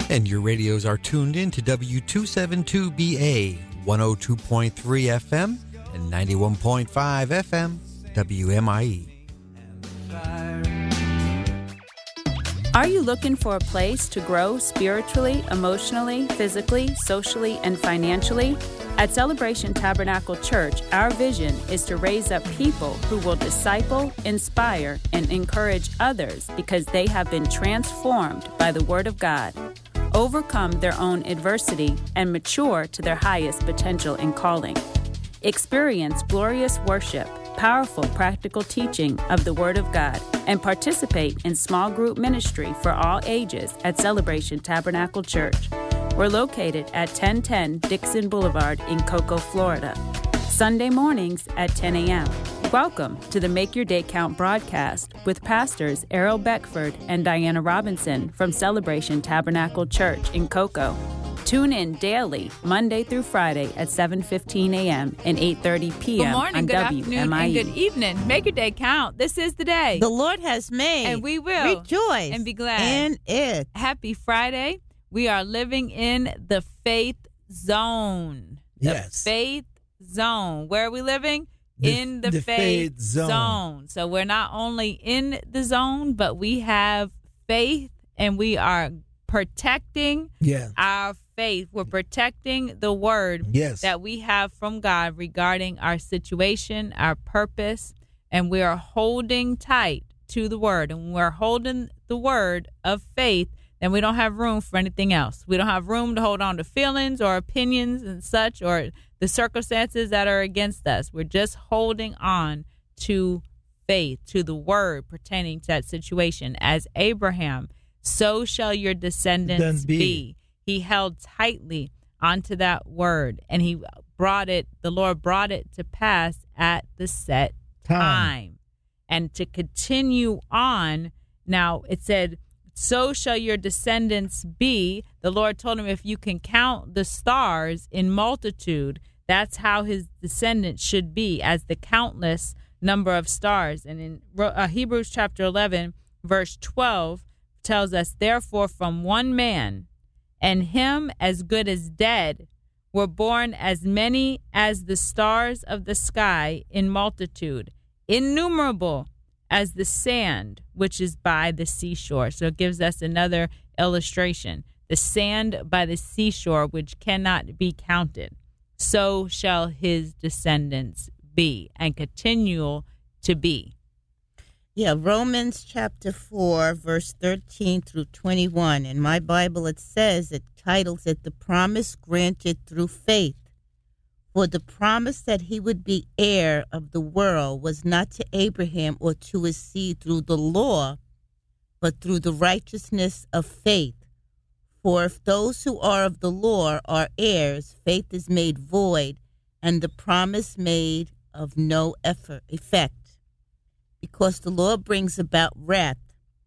And your radios are tuned in to W272BA, 102.3 FM and 91.5 FM, WMIE. Are you looking for a place to grow spiritually, emotionally, physically, socially, and financially? At Celebration Tabernacle Church, our vision is to raise up people who will disciple, inspire, and encourage others because they have been transformed by the Word of God, overcome their own adversity, and mature to their highest potential and calling. Experience glorious worship, powerful practical teaching of the Word of God, and participate in small group ministry for all ages at Celebration Tabernacle Church. We're located at 1010 Dixon Boulevard in Cocoa, Florida. Sunday mornings at 10 a.m. Welcome to the Make Your Day Count broadcast with Pastors Errol Beckford and Diana Robinson from Celebration Tabernacle Church in Cocoa. Tune in daily, Monday through Friday at 7:15 a.m. and 8:30 p.m. Good morning, on good afternoon, WMIE. and good evening. Make your day count. This is the day the Lord has made, and we will rejoice and be glad in it. Happy Friday. We are living in the faith zone. Yes. The faith zone. Where are we living? In the faith zone. So we're not only in the zone, but we have faith and we are protecting our faith. We're protecting the word that we have from God regarding our situation, our purpose, and we are holding tight to the word. And when we're holding the word of faith, then we don't have room for anything else. We don't have room to hold on to feelings or opinions and such, or the circumstances that are against us. We're just holding on to faith, to the word pertaining to that situation. As Abraham, so shall your descendants be. He held tightly onto that word, and the Lord brought it to pass at the set time. And to continue on, now it said, so shall your descendants be. The Lord told him, if you can count the stars in multitude, that's how his descendants should be, as the countless number of stars. And in Hebrews chapter 11, verse 12, tells us, therefore from one man, and him as good as dead, were born as many as the stars of the sky in multitude, innumerable as the sand which is by the seashore. So it gives us another illustration. The sand by the seashore, which cannot be counted. So shall his descendants be, and continue to be. Yeah, Romans chapter 4, verse 13 through 21. In my Bible, it titles it, the promise granted through faith. For the promise that he would be heir of the world was not to Abraham or to his seed through the law, but through the righteousness of faith. For if those who are of the law are heirs, faith is made void, and the promise made of no effect. Because the law brings about wrath.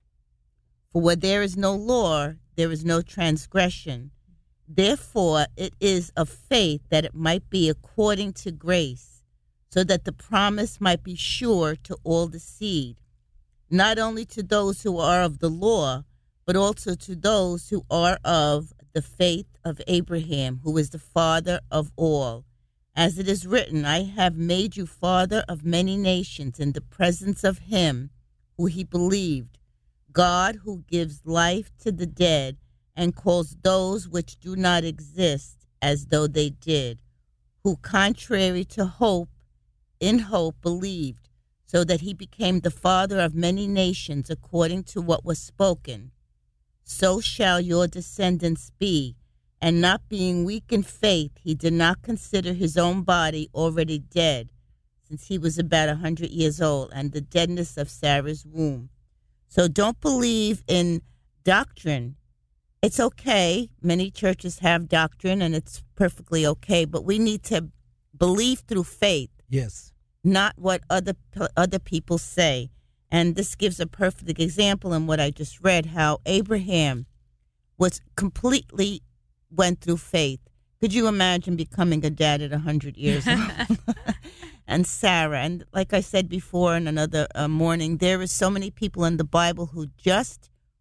For where there is no law, there is no transgression. Therefore, it is of faith that it might be according to grace, so that the promise might be sure to all the seed, not only to those who are of the law, but also to those who are of the faith of Abraham, who is the father of all. As it is written, I have made you father of many nations in the presence of him who he believed, God who gives life to the dead, and calls those which do not exist as though they did, who contrary to hope, in hope believed, so that he became the father of many nations according to what was spoken. So shall your descendants be. And not being weak in faith, he did not consider his own body already dead, since he was about 100 years old, and the deadness of Sarah's womb. So don't believe in doctrine. It's okay. Many churches have doctrine, and it's perfectly okay. But we need to believe through faith. Yes. Not what other people say. And this gives a perfect example in what I just read, how Abraham was completely went through faith. Could you imagine becoming a dad at 100 years old? And Sarah, and like I said before in another morning, there is so many people in the Bible who just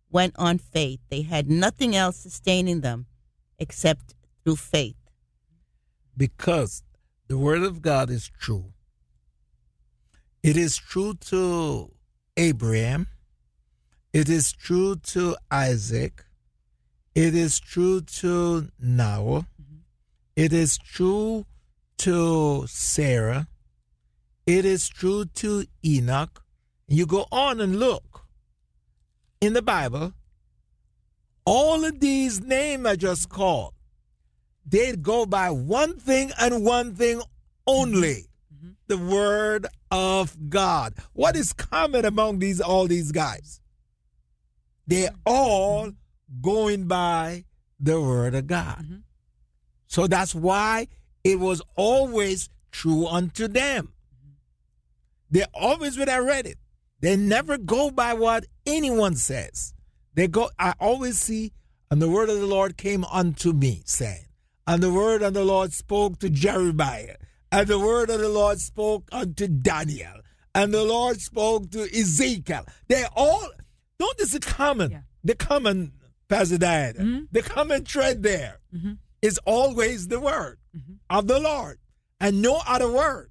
went on faith. They had nothing else sustaining them except through faith. Because the word of God is true. It is true to Abraham. It is true to Isaac. It is true to Noah. It is true to Sarah. It is true to Enoch. You go on and look in the Bible, all of these names I just called, they go by one thing and one thing only, the word of God. What is common among all these guys? They're all going by the word of God. So that's why it was always true unto them. They always, when I read it, they never go by what anyone says. I always see, and the word of the Lord came unto me, saying, and the word of the Lord spoke to Jeremiah, and the word of the Lord spoke unto Daniel, and the Lord spoke to Ezekiel. They all, don't this is common. Yeah. The common, Pastor Diana, the common thread there is always the word of the Lord, and no other word.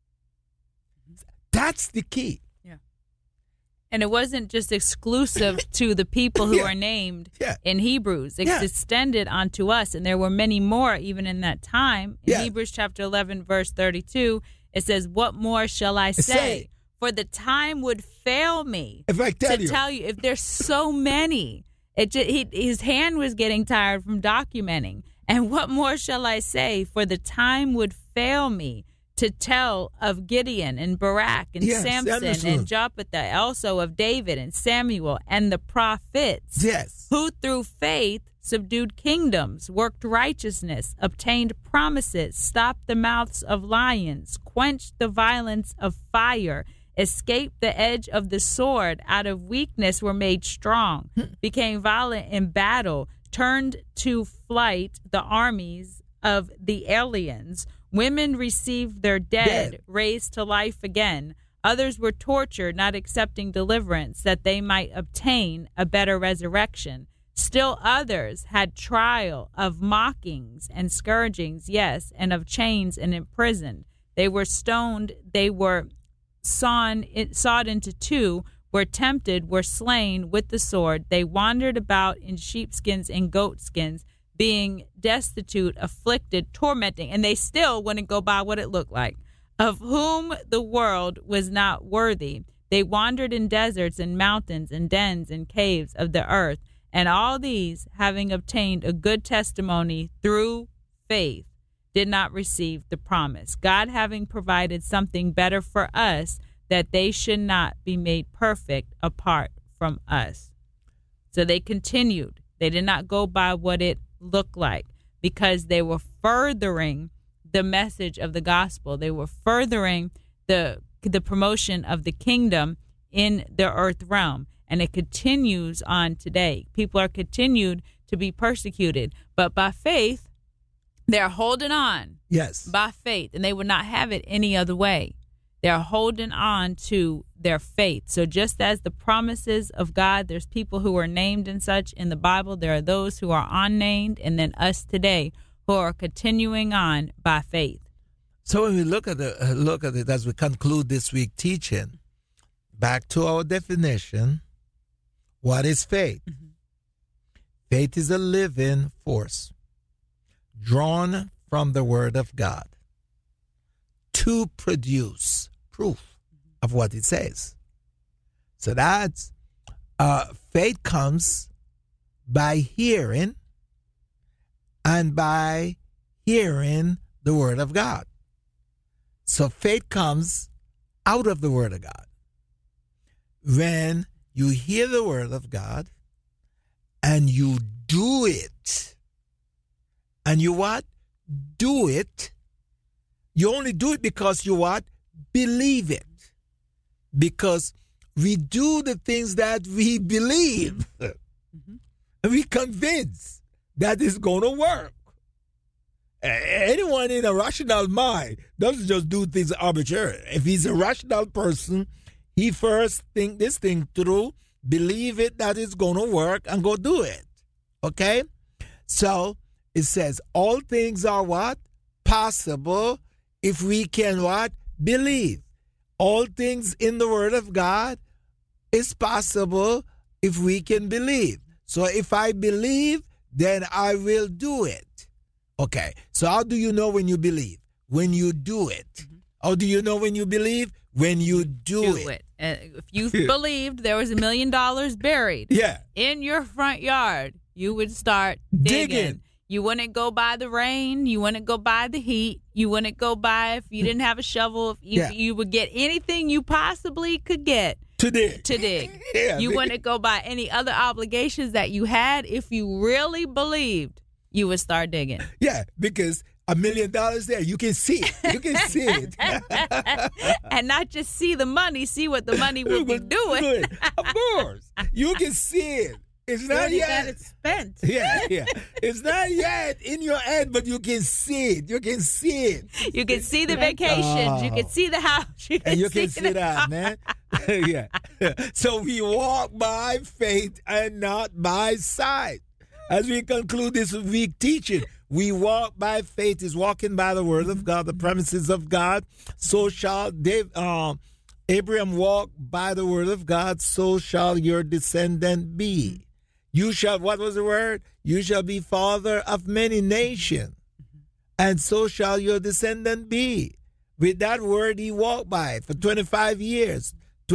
That's the key. Yeah. And it wasn't just exclusive to the people who are named in Hebrews. It's extended onto us. And there were many more even in that time. In Hebrews chapter 11, verse 32, it says, what more shall I say? For the time would fail me if I tell you. If there's so many. His hand was getting tired from documenting. And what more shall I say? For the time would fail me to tell of Gideon and Barak and Samson and Jephthah, also of David and Samuel and the prophets, who through faith subdued kingdoms, worked righteousness, obtained promises, stopped the mouths of lions, quenched the violence of fire, escaped the edge of the sword, out of weakness were made strong, became violent in battle, turned to flight the armies of the aliens. Women received their dead, raised to life again. Others were tortured, not accepting deliverance, that they might obtain a better resurrection. Still others had trial of mockings and scourgings, and of chains and imprisoned. They were stoned, they were sawed into two, were tempted, were slain with the sword. They wandered about in sheepskins and goatskins, being destitute, afflicted, tormenting, and they still wouldn't go by what it looked like, of whom the world was not worthy. They wandered in deserts and mountains and dens and caves of the earth, and all these, having obtained a good testimony through faith, did not receive the promise, God having provided something better for us, that they should not be made perfect apart from us. So they continued. They did not go by what it looked like, because they were furthering the message of the gospel. They were furthering the promotion of the kingdom in the earth realm. And it continues on today. People are continued to be persecuted, but by faith, they're holding on. Yes. By faith, and they would not have it any other way. They're holding on to their faith. So just as the promises of God, there's people who are named and such in the Bible. There are those who are unnamed, and then us today who are continuing on by faith. So when we look at it as we conclude this week teaching, back to our definition, what is faith? Faith is a living force drawn from the Word of God to produce proof of what it says. So that's faith comes by hearing, and by hearing the Word of God. So faith comes out of the Word of God. When you hear the Word of God and you do it, and you what? Do it. You only do it because you what? Believe it. Because we do the things that we believe. And we convince that it's going to work. Anyone in a rational mind doesn't just do things arbitrarily. If he's a rational person, he first think this thing through, believe it that it's going to work, and go do it. Okay? So it says all things are what? Possible if we can what? Believe. All things in the Word of God is possible if we can believe. So if I believe, then I will do it. Okay. So how do you know when you believe? When you do it. How do you know when you believe? When you do it. If you believed there was $1 million buried in your front yard, you would start digging. You wouldn't go by the rain. You wouldn't go by the heat. You wouldn't go by if you didn't have a shovel. If you would get anything you possibly could get to dig. You wouldn't go by any other obligations that you had. If you really believed, you would start digging. Yeah, because $1 million there, you can see it. You can see it. And not just see the money, see what the money will be doing. Of course. You can see it. It's not yet. That it's spent. Yeah. It's not yet in your head, but you can see it. You can see it. You can see the vacations. You can see the house. You can see that, man. Yeah. So we walk by faith and not by sight. As we conclude this week teaching, we walk by faith is walking by the word of God, the premises of God. So shall Abraham walk by the word of God, so shall your descendant be. You shall, what was the word? You shall be father of many nations, and so shall your descendant be. With that word he walked by for 25 years.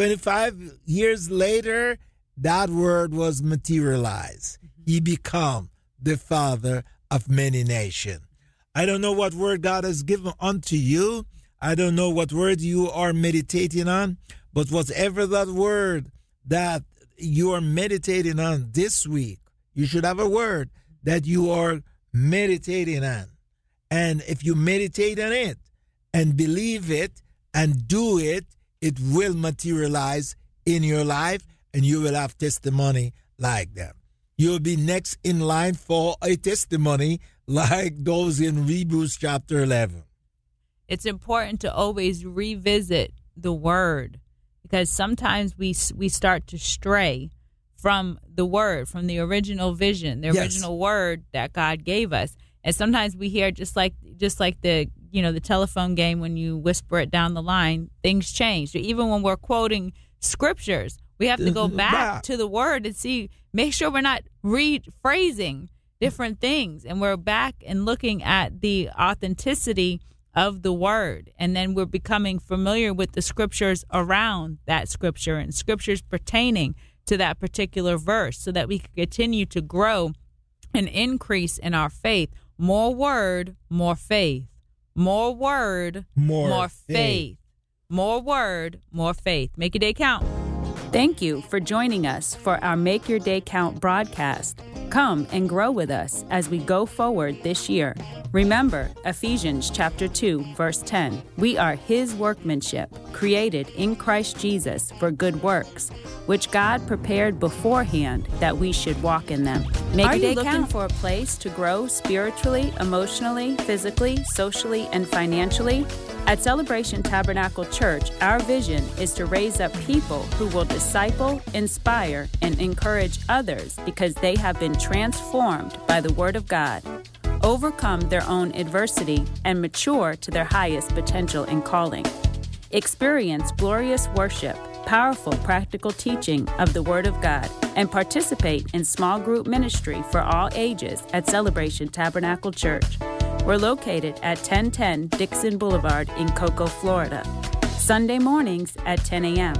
25 years later, that word was materialized. He become the father of many nations. I don't know what word God has given unto you. I don't know what word you are meditating on, but whatever that word that you are meditating on this week, you should have a word that you are meditating on. And if you meditate on it and believe it and do it, it will materialize in your life and you will have testimony like that. You'll be next in line for a testimony like those in Hebrews chapter 11. It's important to always revisit the word, because sometimes we start to stray from the word, from the original vision, the original word that God gave us. And sometimes we hear just like the the telephone game, when you whisper it down the line, things change. Even when we're quoting scriptures, we have to go back to the word and make sure we're not rephrasing different things, and we're back and looking at the authenticity of the word, and then we're becoming familiar with the scriptures around that scripture and scriptures pertaining to that particular verse, so that we can continue to grow and increase in our faith. More word, more faith. More word, more faith. More word, more faith. Make your day count. Thank you for joining us for our Make Your Day Count broadcast. Come and grow with us as we go forward this year. Remember Ephesians chapter 2, verse 10. We are His workmanship, created in Christ Jesus for good works, which God prepared beforehand that we should walk in them. Are you looking for a place to grow spiritually, emotionally, physically, socially, and financially? At Celebration Tabernacle Church, our vision is to raise up people who will disciple, inspire, and encourage others because they have been transformed by the Word of God, overcome their own adversity, and mature to their highest potential and calling. Experience glorious worship, powerful practical teaching of the Word of God, and participate in small group ministry for all ages at Celebration Tabernacle Church. We're located at 1010 Dixon Boulevard in Cocoa, Florida. Sunday mornings at 10 a.m.